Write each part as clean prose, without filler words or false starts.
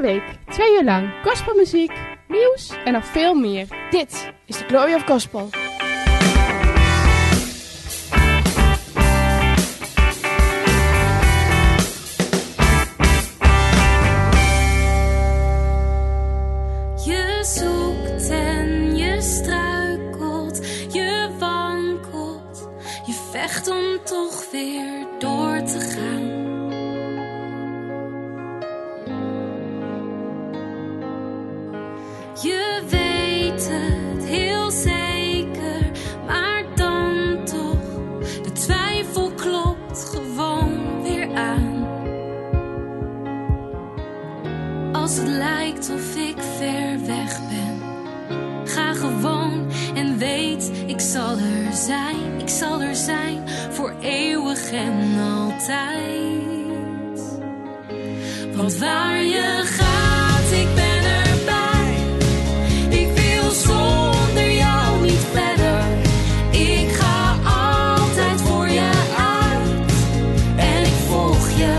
week 2 uur lang gospelmuziek, nieuws en nog veel meer. Dit is de Glory of Gospel. Je zoekt en je struikelt, je wankelt, je vecht om toch weer door te gaan. Je weet het heel zeker, maar dan toch, de twijfel klopt gewoon weer aan. Als het lijkt of ik ver weg ben, ga gewoon en weet, ik zal er zijn, voor eeuwig en altijd. Want waar je gaat, ik ben erbij, ik wil zonder jou niet verder. Ik ga altijd voor je uit en ik volg je,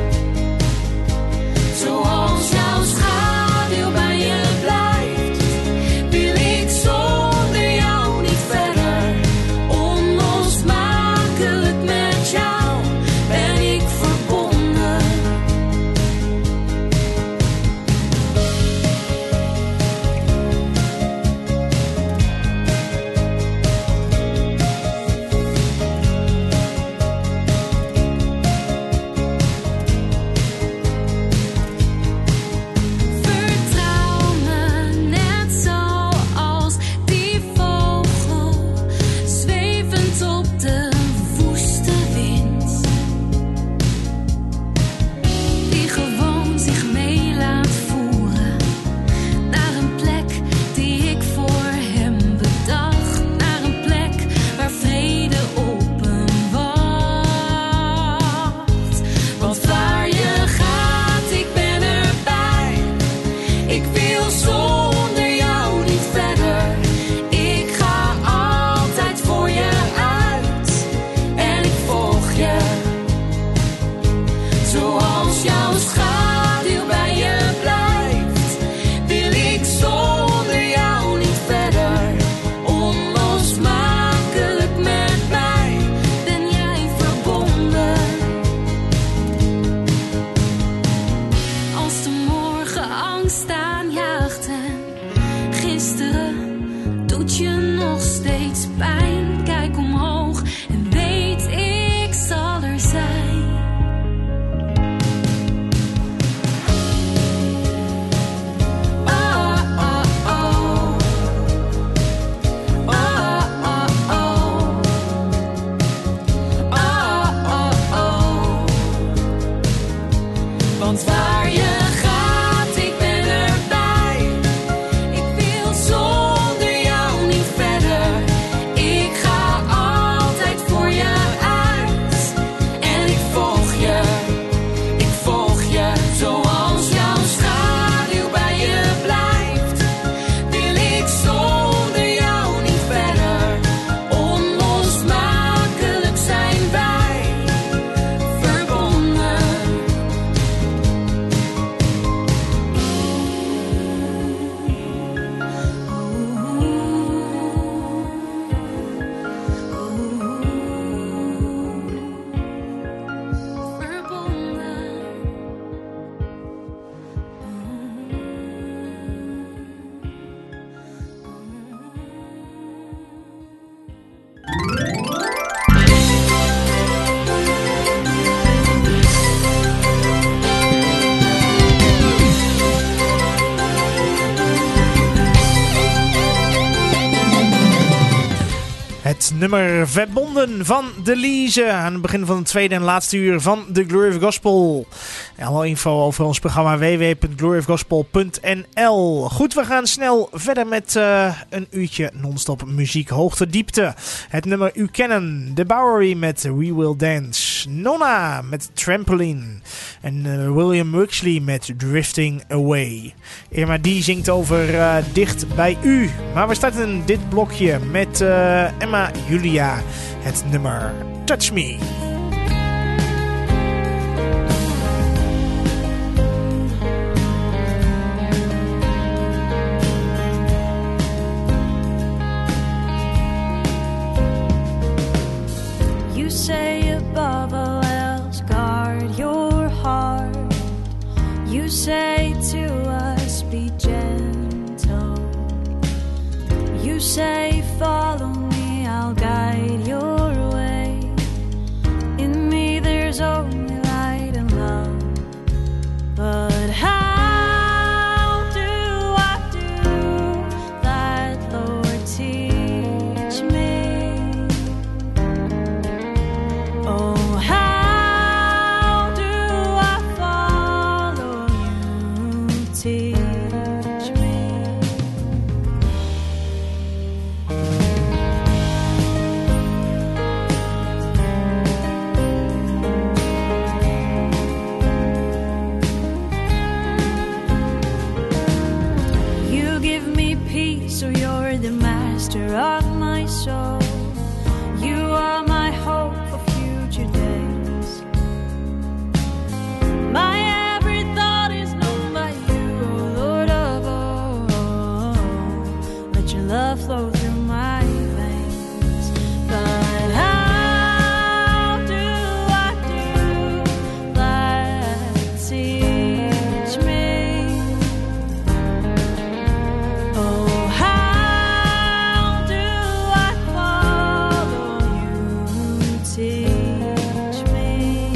zoals jouw schaduw bij je blijft. Wil ik zonder jou niet verder, onlosmakelijk met jou ben ik verbonden. Vertrouw me net zoals die vogel, zwevend op de woeste wind, die gewoon zich mee laat voeren naar een plek die ik voor hem bedacht, naar een plek waar vrede op hem wacht. Want waar je gaat, ik ben erbij, ik wil zonder jou niet verder. Ik ga altijd voor je uit en ik volg je, zoals jouw schaduw bij je blijft. Wil ik zonder jou niet verder, onlosmakelijk met mij ben jij verbonden. Als de morgen angst aanjaagt en gisteren doet je nog steeds pijn, kijk omhoog en weet, ik zal er zijn. Oh, oh, oh. Oh, oh, oh. Oh, oh, oh. Want waar je gaat, ik ben erbij, ik wil zonder jou niet verder. Ik ga altijd voor je uit en ik volg je, zoals jouw schaduw bij je blijft. Wil ik zonder jou niet verder, onlosmakelijk zijn wij verbonden. Het nummer Verbonden van Delise aan het begin van het tweede en laatste uur van The Glory of Gospel. Alle info over ons programma www.gloryofgospel.nl. Goed, we gaan snel verder met een uurtje non-stop muziek hoogte diepte. Het nummer U Kennen, The Bowery met We Will Dance, Nonna met Trampoline en William Wixley met Drifting Away. Irma die zingt over dicht bij u. Maar we starten dit blokje met Emma Julia, het nummer Touch Me. You say above all else, guard your heart. You say to us, be gentle. You say, follow me, I'll guide your way. In me there's only light and love. But how do I do that, Lord, teach me? Oh, how do I follow you? Teach me. You give me peace, so you're the master of my soul. You are my hope for future days. My every thought is known by you, oh Lord of all. Let your love flow through my veins. But how do I do that? Teach me. Oh, how do I follow you? Teach me.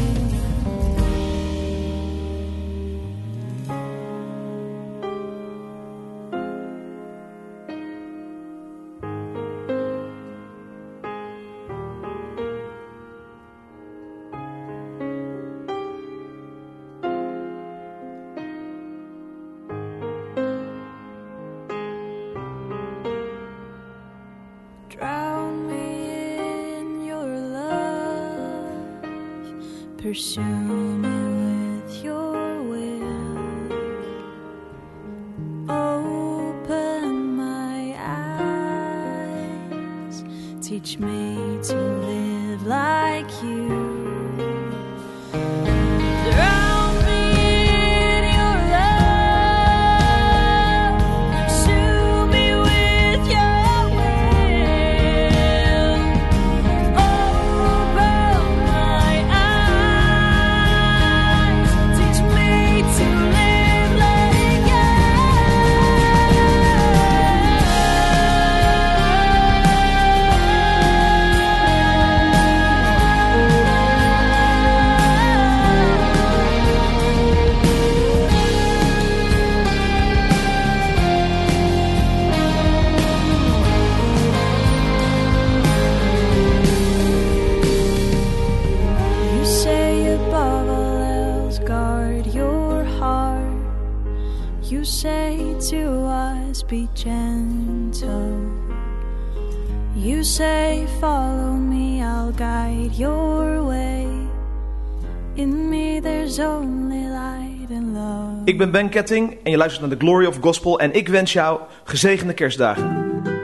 Drown me in your love. Pursue me with your will. Open my eyes. Teach me to live like you. Drown me in your love. Pursue me with your will. Open my eyes. Teach me to live like you. You say above all else, guard your heart. You say to us, be gentle. You say, follow me, I'll guide your way. In me there's only light and love. Ik ben Ben Ketting en je luistert naar The Glory of Gospel en ik wens jou gezegende kerstdagen.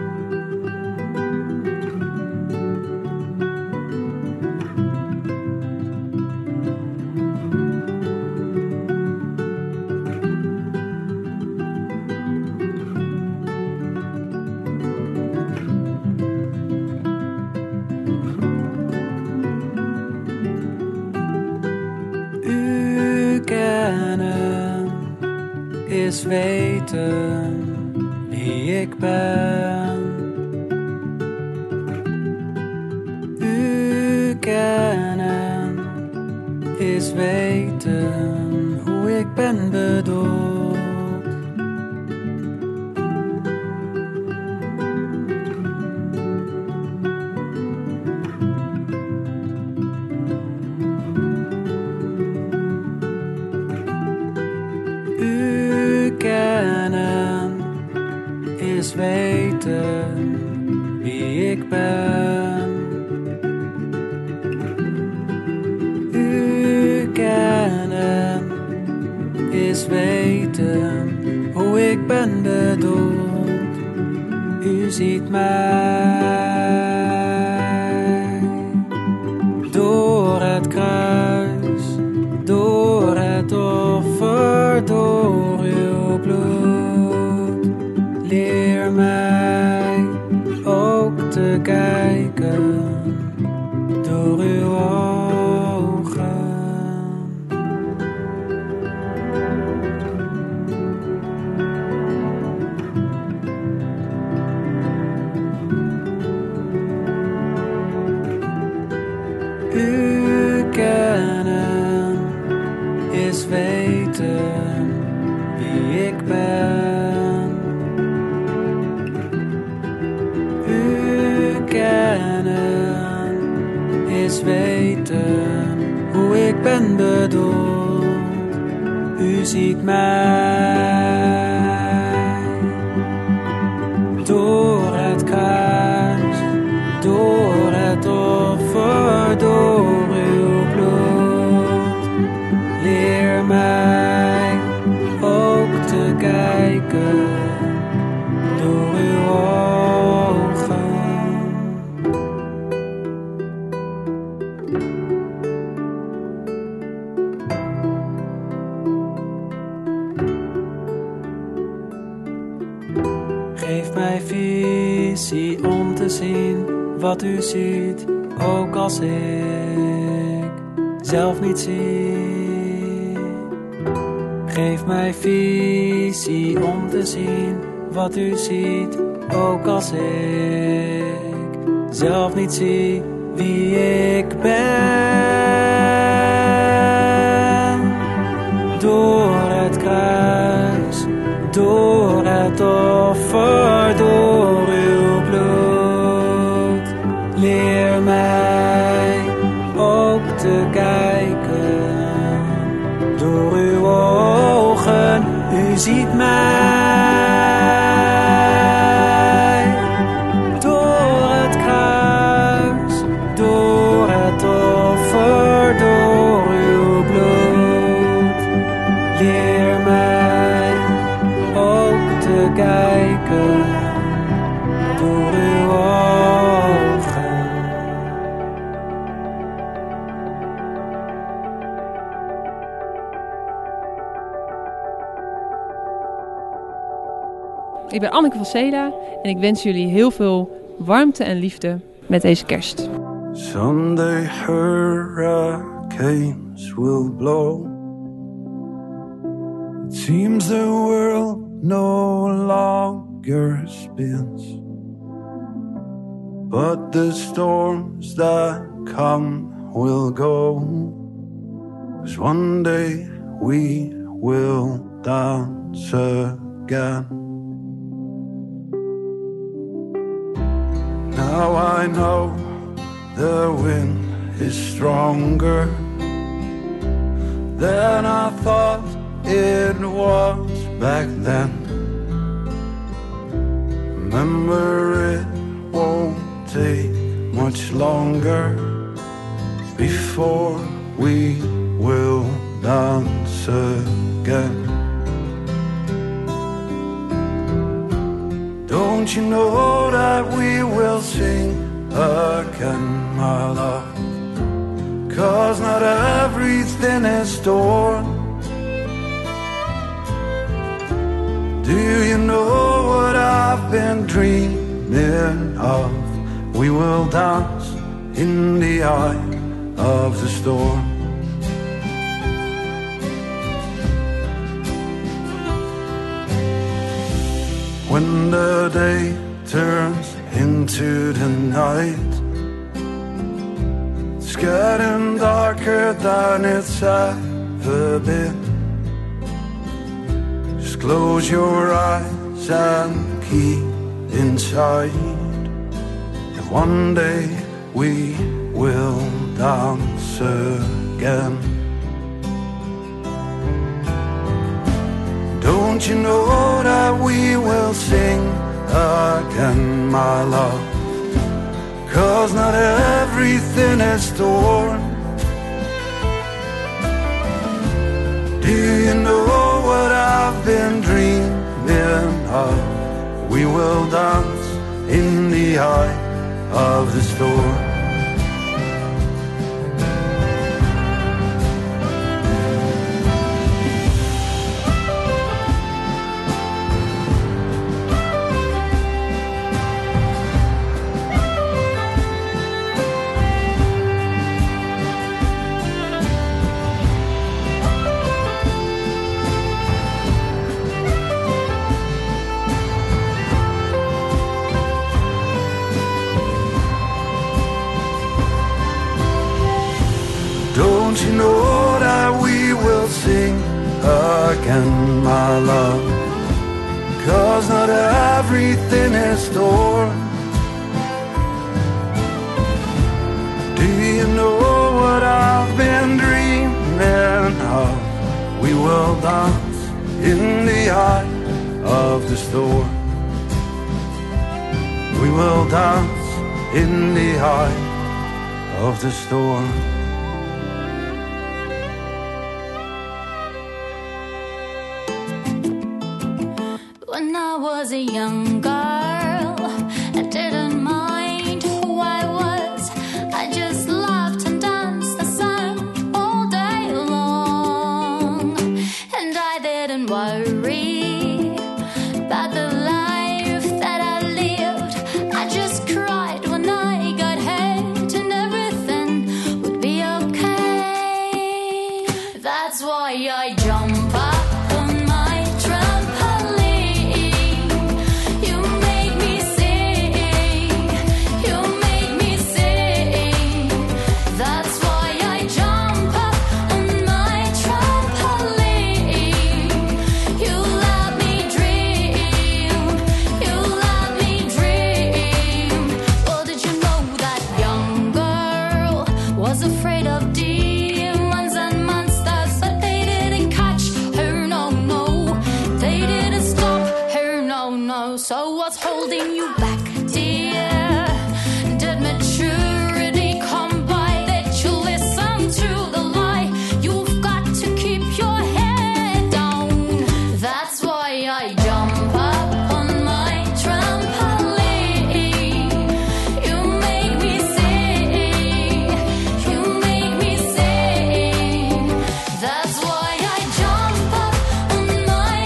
U kennen is weten wie ik ben. U kennen is weten hoe ik ben bedoeld. U kennen is weten wie ik ben. U kennen is weten hoe ik ben bedoeld. U ziet mij door het kruis, door het offer, door uw bloed. Leer mij ook te kijken door uw U kennen is weten wie ik ben. U kennen is weten hoe ik ben bedoeld. U ziet mij door het kruis, door het offer, door uw bloed. Leer mij ook te kijken door uw ogen. Geef mij visie om te zien wat u ziet, ook als ik zelf niet zie. Geef mij visie om te zien wat u ziet, ook als ik zelf niet zie wie ik ben. Door het kruis, door het offer, door uw bloed. Leer mij ook te kijken door uw ogen. U ziet mij door het kruis, door het offer, door uw bloed. Leer mij ook te kijken door uw ogen. Ik ben Anneke van Seda en ik wens jullie heel veel warmte en liefde met deze kerst. Someday hurricanes will blow. It seems the world no longer spins, but the storms that come will go. 'Cause one day we will dance again. Now I know the wind is stronger than I thought it was back then. Remember, it won't take much longer before we will dance again. Don't you know that we will sing again, my love? 'Cause not everything is torn. Do you know what I've been dreaming of? We will dance in the eye of the storm. When the day turns into the night, it's getting darker than it's ever been. Just close your eyes and keep inside, and one day we will dance again. Don't you know that we will sing again, my love? 'Cause not everything is torn. Do you know what I've been dreaming of? We will dance in the eye of the storm. Don't you know that we will sing again, my love? 'Cause not everything is stored. Do you know what I've been dreaming of? We will dance in the eye of the storm. We will dance in the eye of the storm. When I was a young girl, I didn't mind who I was. I just laughed and danced and sang all day long. And I didn't worry about the life that I lived. I just cried when I got hurt and everything would be okay. That's why I jump up on my trampoline. You make me sing, you make me sing. That's why I jump up on my trampoline. You let me dream, you let me dream. Well, did you know that young girl was afraid of demons and monsters, but they didn't catch her, no, no. They didn't stop her, no, no. So what's holding you back, dear? Did maturity come by? Did you listen to the lie? You've got to keep your head down. That's why I jump up on my trampoline. You make me sing, you make me sing. That's why I jump up on my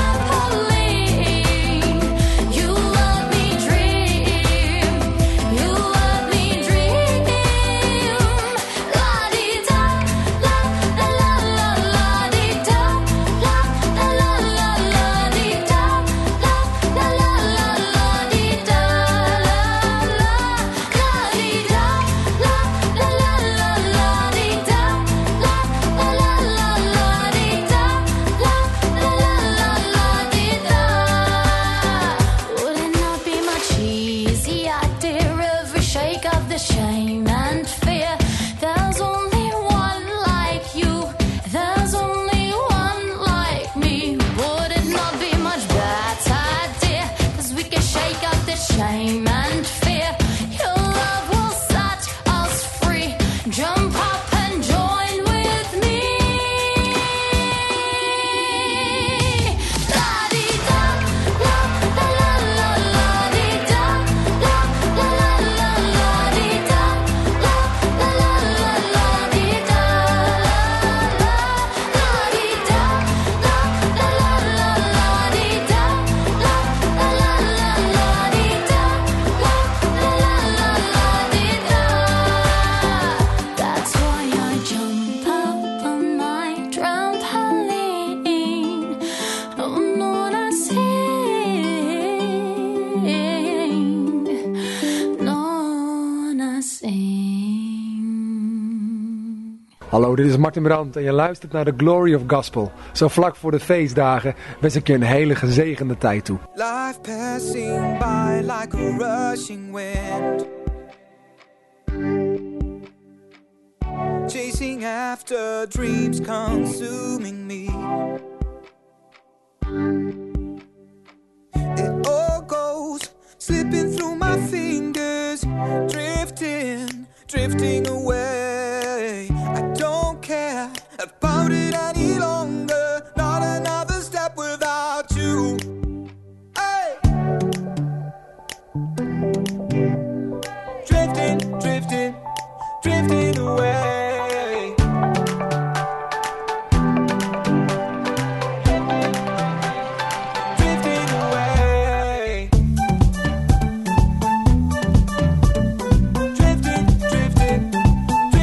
trampoline. You let me dream, you let me dream. La di da, la la la la la di da, la la la la la di da, la la la la la di da, la la la di da, la la la la la di da, la la la la la di da, la la la la la di da. Would it not be much easier, dear, if we shake off the shame and fear? There's only one like you, there's only one like me. Would it not be much better, dear, 'cause we can shake off the shame and fear? Your love will set us free. Jump up and join with me. La di da, la la la la la di da, la la la la la di da, la la la la la di da, la la di da, la la la la la di da, la la la la la di da, la la la la la di da. That's why I jump up on my trampoline. Oh, Nona sing, Nona sing. Hallo, dit is Martin Brandt en je luistert naar The Glory of Gospel. Zo vlak voor de feestdagen wens ik je een hele gezegende tijd toe. Life passing by like a rushing wind, chasing after dreams consuming me. It all goes slipping through my fingers, drifting away. I don't care about it any longer, not another step without you. Hey! Drifting away. Drifting away. Drifting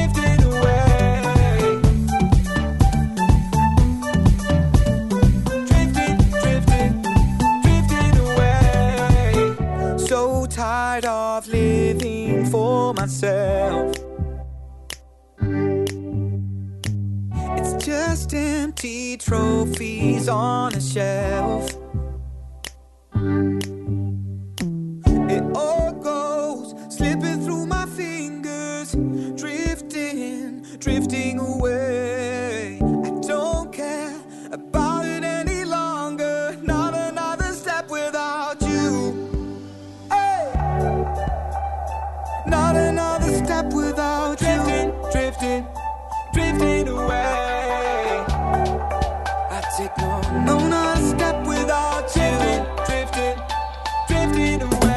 past empty trophies on a shelf. It all goes slipping through my fingers, drifting away. I don't care about it any longer. Not another step without you. Hey, not another step without you. Drifting away. I take no not a step without you. Drifting away.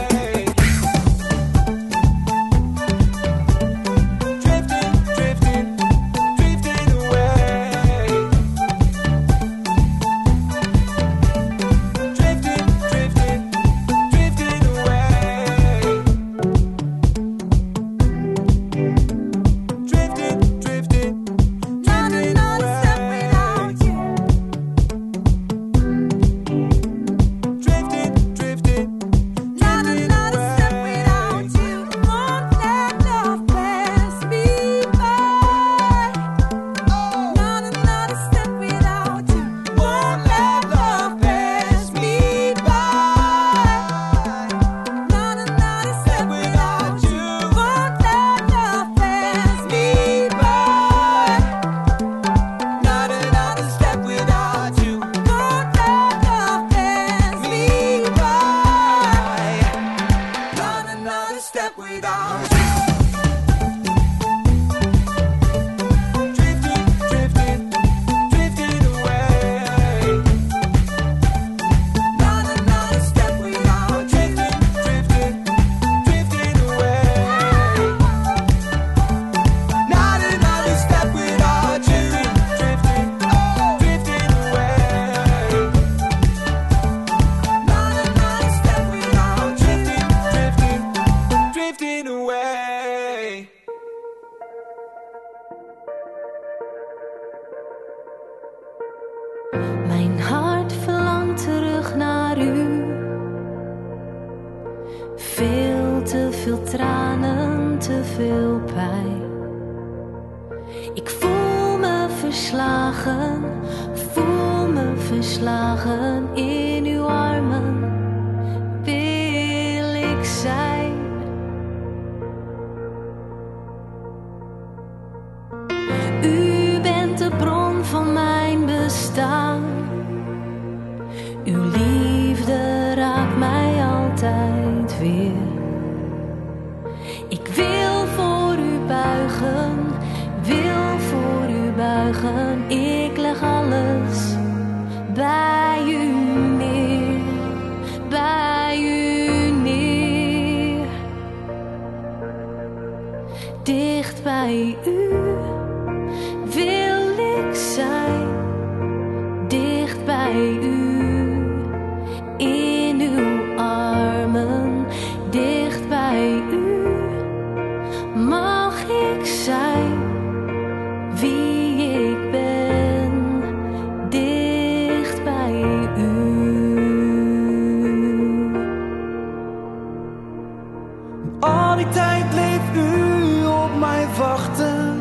Mijn hart verlangt terug naar u. Veel te veel tranen, te veel pijn. Ik voel me verslagen in uw armen. Wil ik zijn. U bent de bron van mijn bestaan. Uw liefde raakt mij altijd weer. Ik wil voor u buigen, ik leg alles bij u neer, dicht bij u wil ik zijn, dicht bij u, in uw armen, dicht bij u, mag ik zijn wie ik ben, dicht bij u. Al die tijd bleef u op mij wachten.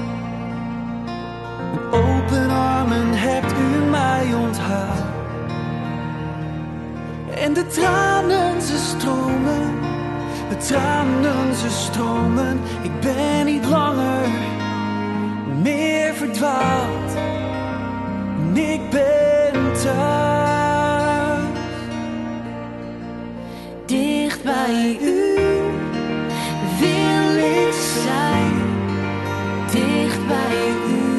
Met open armen hebt u mij onthaald. En de tranen ze stromen. Ik ben niet langer meer verdwaald. En ik ben thuis. Dicht bij u wil ik zijn, dicht bij u,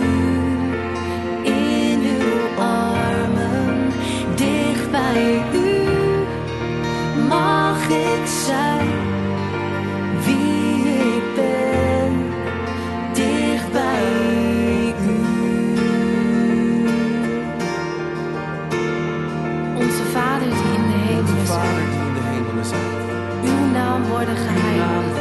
in uw armen, dicht bij u, mag ik zijn wie ik ben, dicht bij u. Onze Vader die in de hemelen zijt, uw naam worden geheiligd.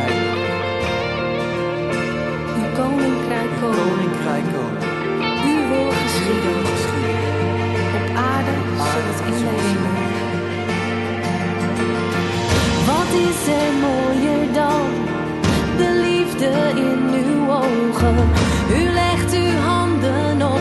Uw koninkrijk komen. Uw wil geschieden. Op aarde zoals in de hemel. Wat is er mooier dan de liefde in uw ogen? U legt uw handen op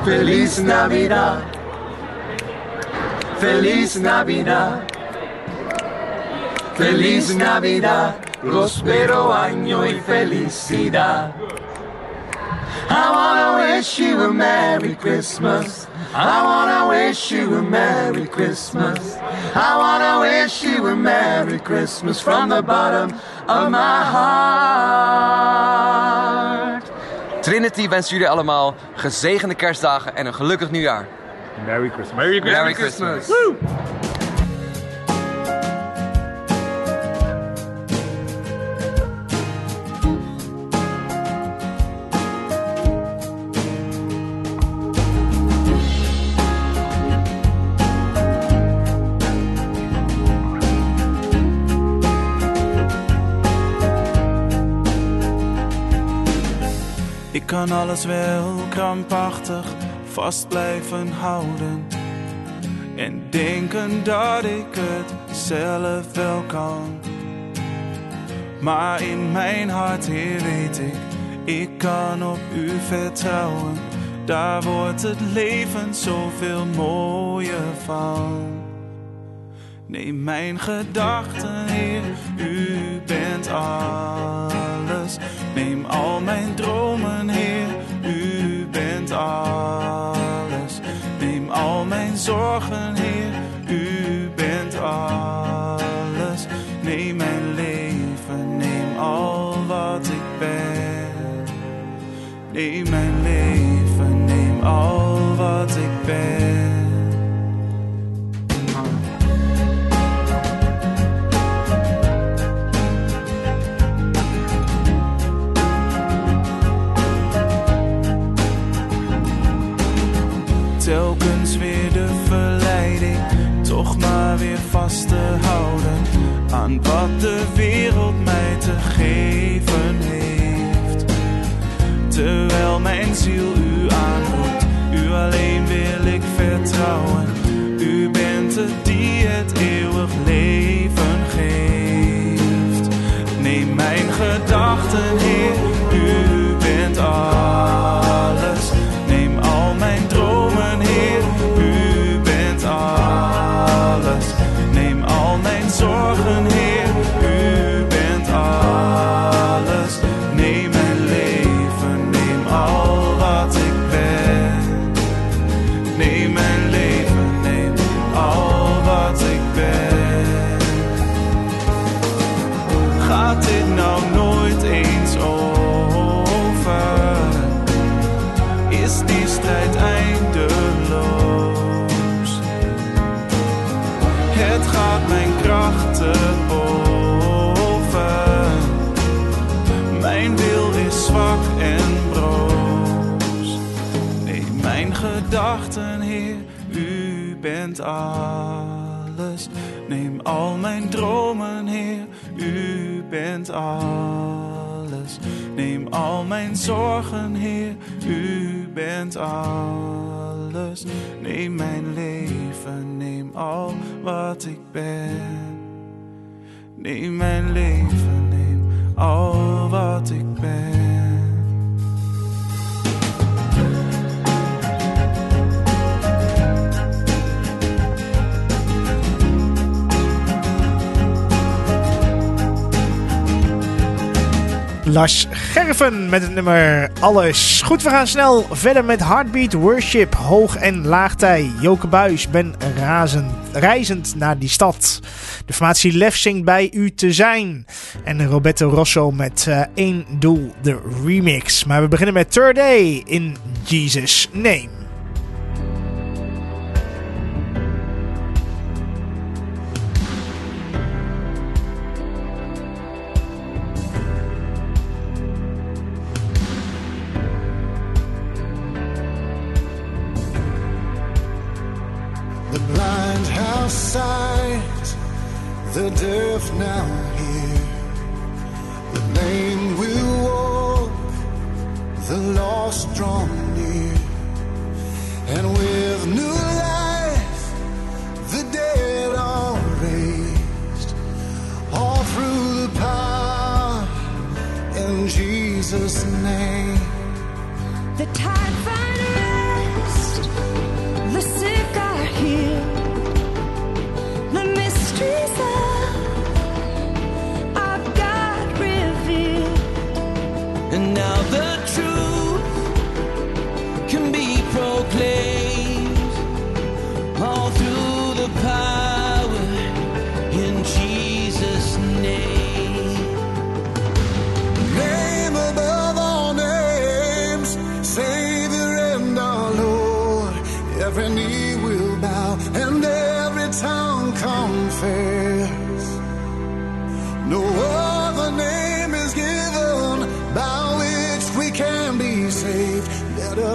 Feliz Navidad. Feliz Navidad. Feliz Navidad. Prospero año y felicidad. I wanna wish you a Merry Christmas. I wanna wish you a Merry Christmas. I wanna wish you a Merry Christmas from the bottom of my heart. Trinity wenst jullie allemaal gezegende kerstdagen en een gelukkig nieuwjaar. Merry Christmas. Merry Christmas. Merry Christmas. Woo! Ik kan alles wel krampachtig vast blijven houden en denken dat ik het zelf wel kan. Maar in mijn hart, Heer, weet ik kan op u vertrouwen. Daar wordt het leven zoveel mooier van. Neem mijn gedachten, Heer, u bent alles. Neem al mijn dromen, Heer, u bent alles. Neem al mijn zorgen, Heer, u bent alles. Neem mijn leven, neem al wat ik ben. Neem mijn leven, neem al wat ik ben. Telkens weer de verleiding, toch maar weer vast te houden aan wat de wereld mij te geven heeft. Terwijl mijn ziel u aanroept, u alleen wil ik vertrouwen. U bent het die het eeuwig leven geeft. Neem mijn gedachten, Heer, u bent alles. Neem al mijn dromen, Heer, u bent alles. Neem al mijn zorgen, Heer, u bent alles. Neem mijn leven, neem al wat ik ben. Neem mijn leven, neem al wat ik ben. Gaat dit nou nooit eens over? Is die strijd eindeloos? Het gaat mijn krachten boven. Mijn wil is zwak en broos. Neem mijn gedachten, Heer, u bent alles. Neem al mijn dromen, Heer, u bent alles. Neem al mijn zorgen, Heer, u bent alles. Neem mijn leven, neem al wat ik ben. Neem mijn leven, neem al wat ik ben. Lars Gerven met het nummer Alles. Goed, we gaan snel verder met Heartbeat Worship, Hoog- en Laagtij. Joke Buijs, ben reizend naar die stad. De formatie Lef zingt bij u te zijn. En Roberto Rosso met één doel, de remix. Maar we beginnen met Third Day in Jesus' Name. The blind have sight, the deaf now hear. The lame will walk, the lost draw near. And with new life, the dead are raised. All through the power in Jesus' name. The tide finds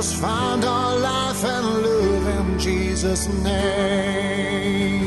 us find our life and live in Jesus' name.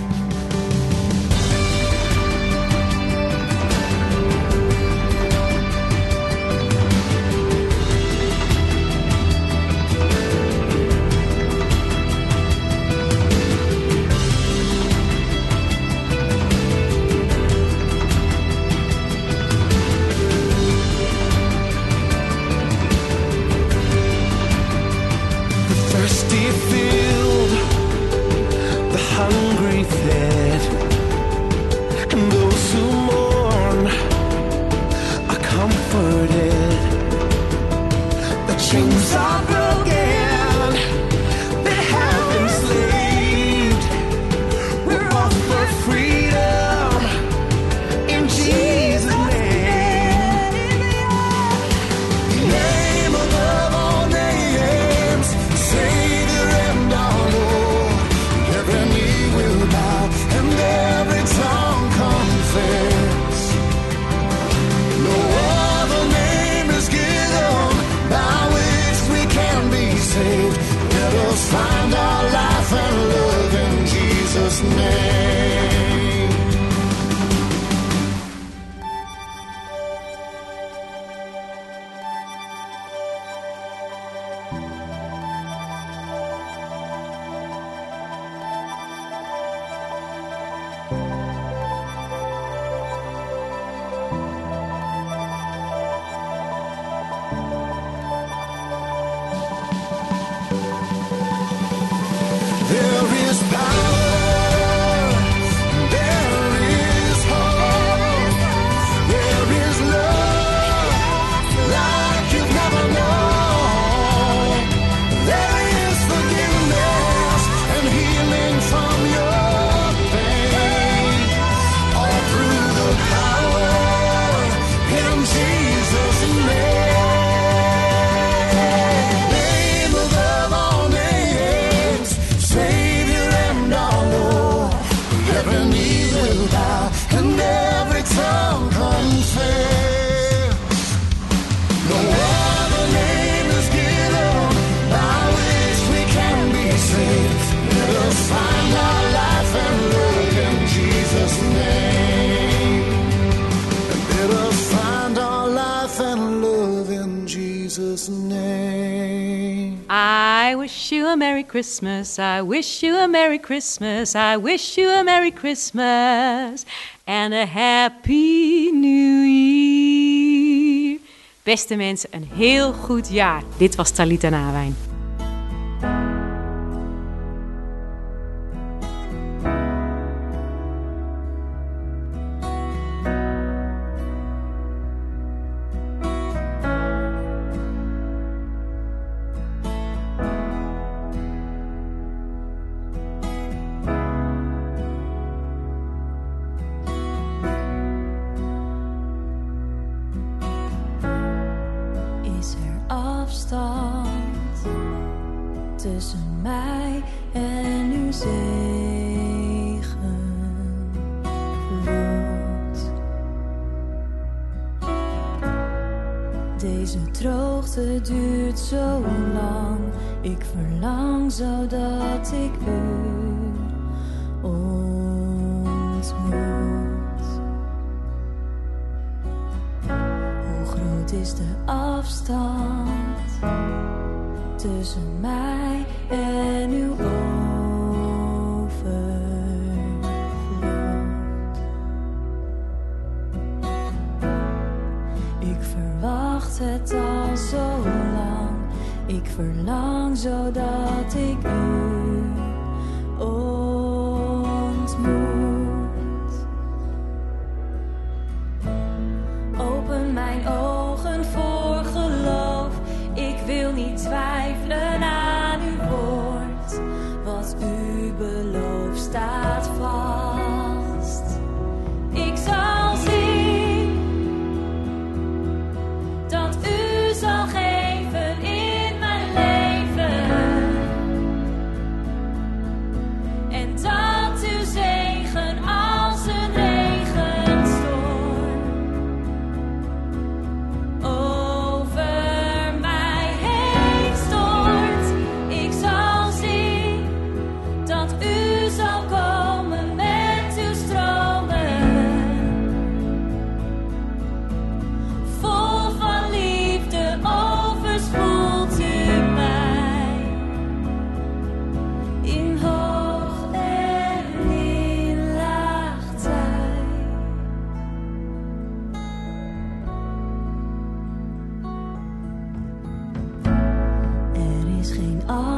Hungry fed, and those who mourn are comforted. The chains are broken, they have been enslaved. We're offered freedom in Jesus' name. Name above all names, Savior and our Lord. Every knee will bow and every tongue confess. No other name is given by which we can be saved. Let us find our life and love in Jesus' name. There is power, there is hope, there is love like you've never known. There is forgiveness and healing from your pain, all through the power in Jesus' name. Name above all names, Savior and our Lord. Every knee will bow and every tongue confess. No other name is given by which we can be saved. Let us find our life and live in Jesus' name. And let us find our life and live in Jesus' name. I wish you a Merry Christmas, I wish you a Merry Christmas, I wish you a Merry Christmas and a Happy New Year. Beste mensen, een heel goed jaar. Dit was Talita Nawijn. Is er afstand tussen mij en uw zegenvloed? Deze droogte duurt zo lang, ik verlang zodat ik u ontmoet. Hoe groot is de afstand tussen mij en uw overvloed? Ik verwacht het al zo lang, ik verlang zodat ik u ontmoet. Open mijn ogen voor geloof, ik wil niet twijfelen aan uw woord. Wat u belooft staat vast. Ik zal zien dat u zal geven in mijn leven.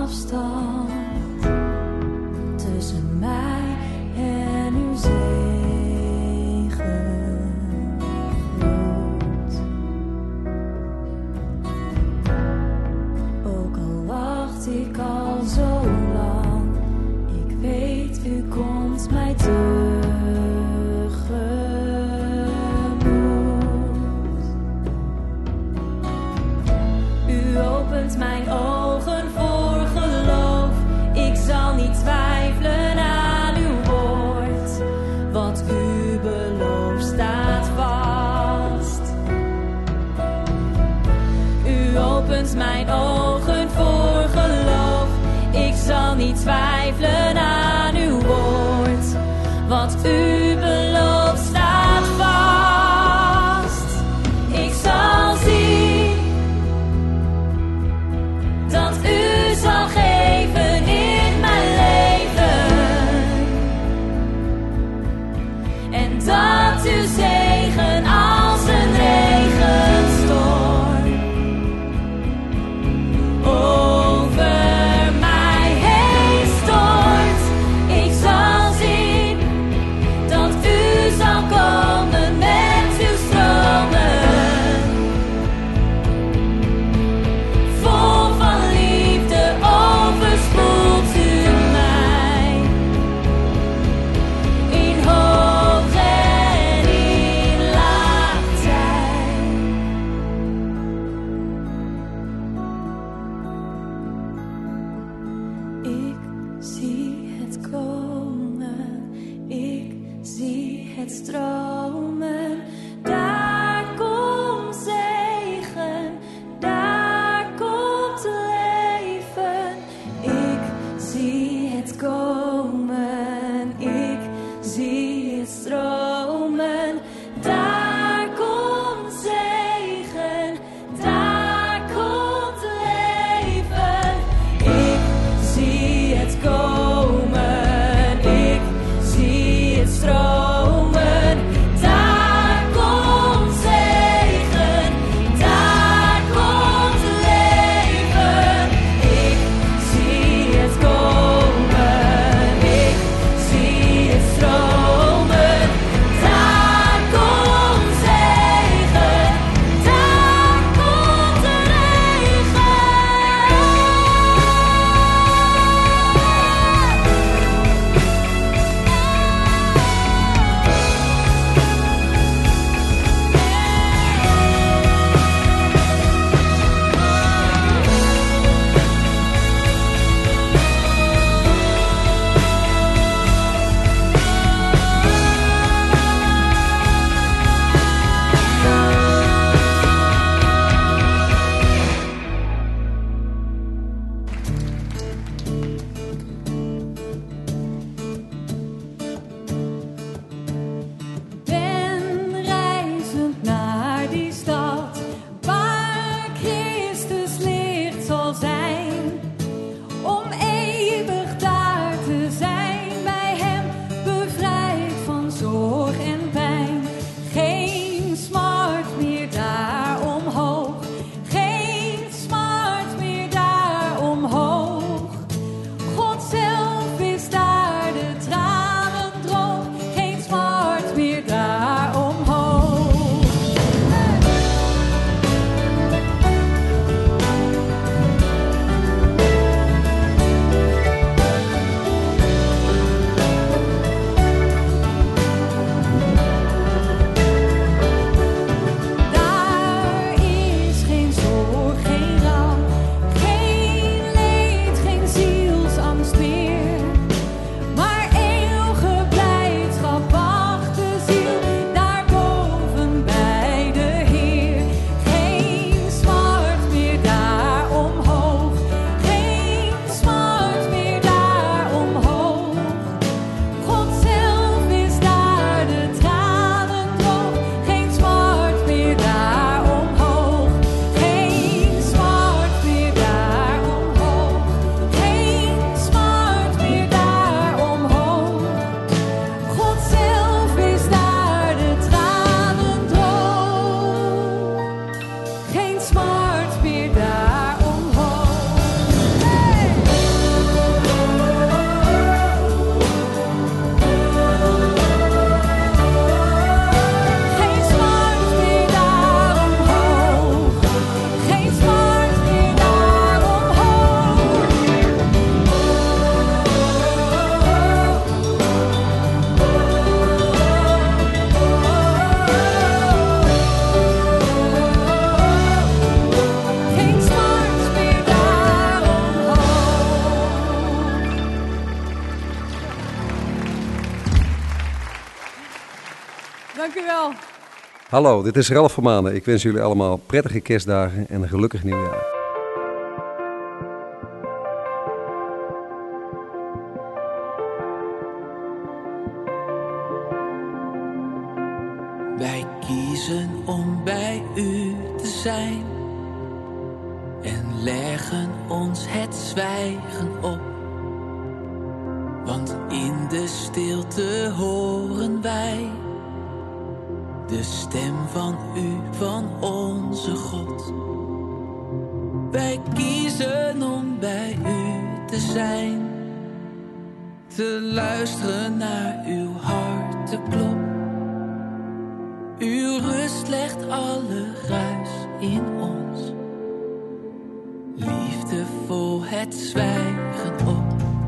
afstand tussen mij en uw zegenbloed. Ook al wacht ik al zo lang, ik weet u komt mij tegemoet. U opent mijn ogen voor geloof, ik zal niet twijfelen aan uw woord. Wat u belooft staat vast. U opent mijn ogen voor geloof, ik zal niet twijfelen aan uw woord. Wat u belooft staat vast. Ik zal zien dat u zal geven in mijn leven. En dat uw zegen als een regenstorm over mij heen stort. Ik zal zien dat u zal komen met uw stromen. Vol van liefde overspoelt u mij. In hoog en in laag tijd. Ik zie het komen, ik zie het stromen. Daar komt zegen, daar komt leven. Ik zie het komen, ik zie het stromen. Daar komt zegen, daar komt leven. Ik zie het komen, ik zie het stromen. Daar Dank u wel. Hallo, dit is Ralf van Manen. Ik wens jullie allemaal prettige kerstdagen en een gelukkig nieuwjaar. Wij kiezen om bij u te zijn en leggen ons het zwijgen op. Want in de stilte horen wij de stem van u, van onze God. Wij kiezen om bij u te zijn, te luisteren naar uw harteklop. Uw rust legt alle ruis in ons, liefdevol het zwijgen op.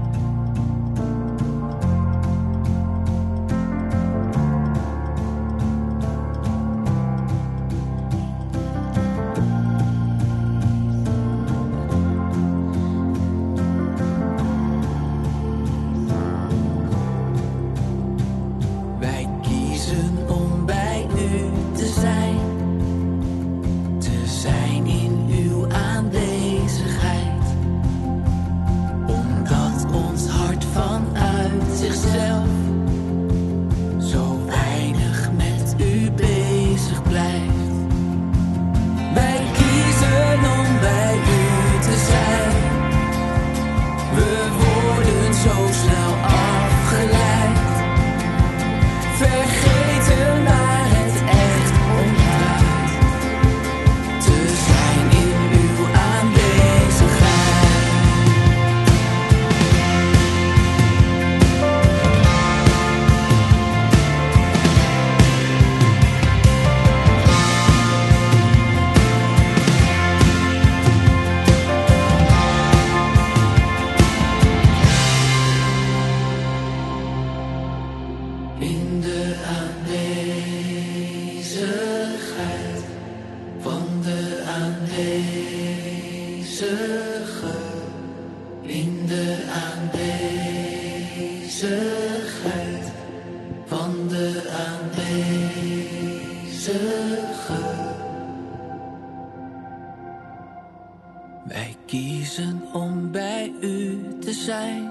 Wij kiezen om bij u te zijn,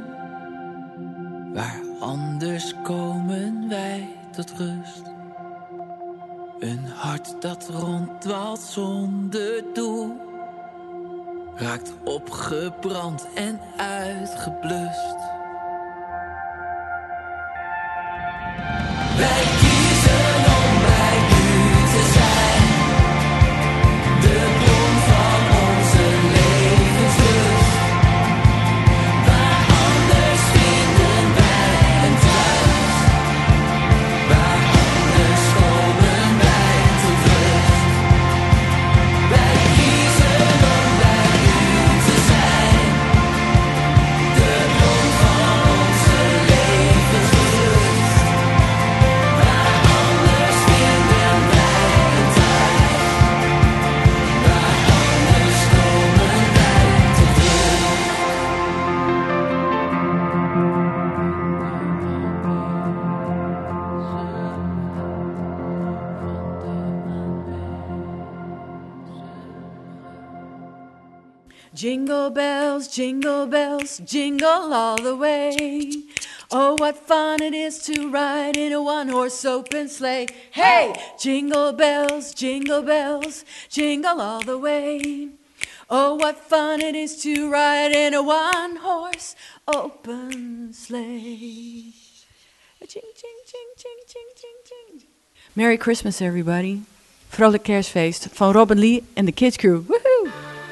waar anders komen wij tot rust. Een hart dat ronddwaalt zonder doel, raakt opgebrand en uitgeblust. Wij kiezen om bij u te zijn, de bron van onze levenslust. Waar anders vinden wij een thuis, waar anders komen wij tot rust. Wij kiezen om bij u te zijn, de bron van onze levenslust. Jingle bells, jingle all the way. Oh, what fun it is to ride in a one-horse open sleigh. Hey! Jingle bells, jingle all the way. Oh, what fun it is to ride in a one-horse open sleigh. Ching, ching, ching, ching, ching, ching, ching. Merry Christmas, everybody. Vrolijk kerstfeest van Robin Lee en de Kids Crew. Woohoo!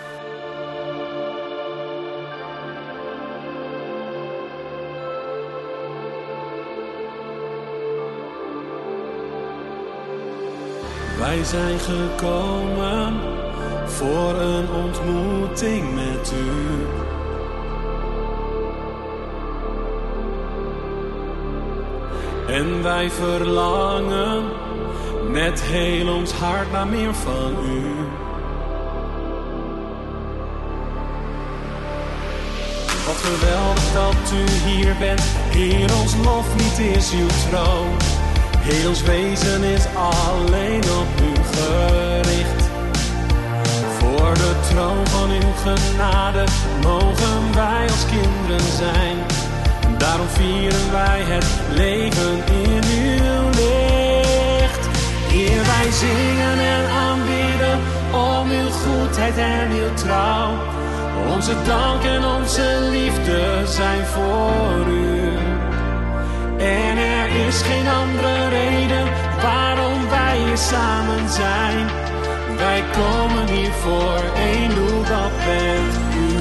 Wij zijn gekomen voor een ontmoeting met u. En wij verlangen met heel ons hart naar meer van u. Wat geweldig dat u hier bent, Heer, ons loflied is uw troon. Heel ons wezen is alleen op u gericht. Voor de troon van uw genade mogen wij als kinderen zijn. Daarom vieren wij het leven in uw licht. Eer wij zingen en aanbidden om uw goedheid en uw trouw. Onze dank en onze liefde zijn voor u. En er is geen andere reden waarom wij hier samen zijn. Wij komen hier voor één doel, dat bent u.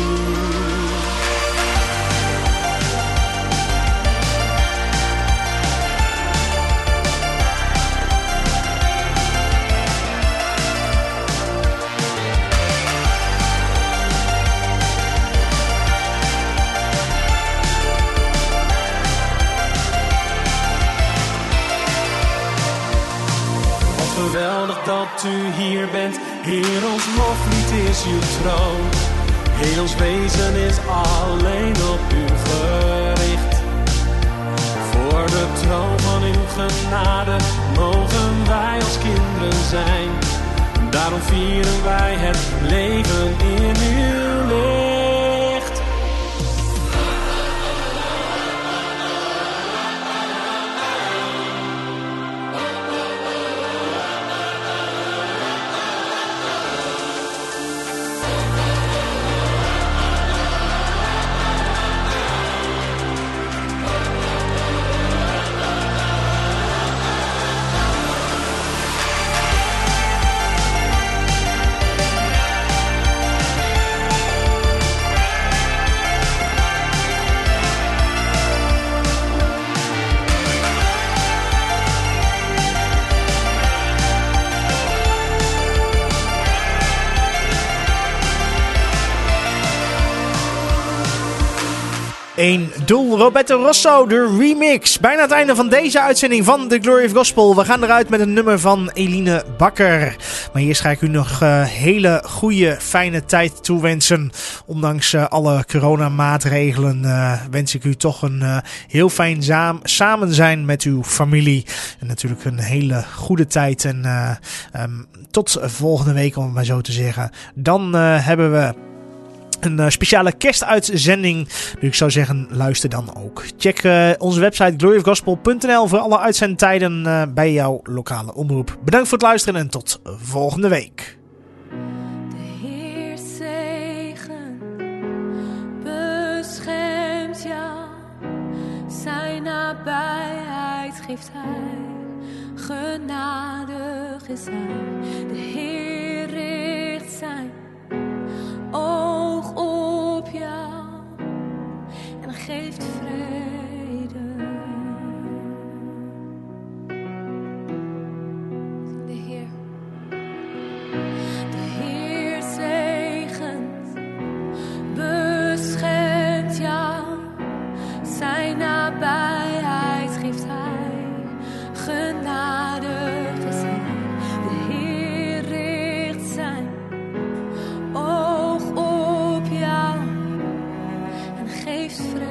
Geweldig dat u hier bent, Heer, ons loflied is uw troon. Heel ons wezen is alleen op u gericht. Voor de troon van uw genade mogen wij als kinderen zijn. Daarom vieren wij het leven in uw licht. Eén doel, Roberto Rosso, de remix. Bijna het einde van deze uitzending van The Glory of Gospel. We gaan eruit met een nummer van Eline Bakker. Maar eerst ga ik u nog hele goede, fijne tijd toewensen. Ondanks alle coronamaatregelen wens ik u toch een heel fijn samen zijn met uw familie. En natuurlijk een hele goede tijd. En tot volgende week, om het maar zo te zeggen. Dan hebben we een speciale kerstuitzending. Dus ik zou zeggen, luister dan ook. Check onze website gloryofgospel.nl voor alle uitzendtijden bij jouw lokale omroep. Bedankt voor het luisteren en tot volgende week. De Heer zegen, beschermt jou. Zijn nabijheid geeft hij. Genadig is hij. De Heer richt zijn oog op jou en geeft vrede. De Heer zegent, beschermt jou. Zijn nabijheid geeft hij. Genadig is hij. De Heer richt zijn oog op jou en geeft vrede.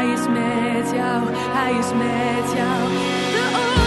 Hij is met jou, hij is met jou. De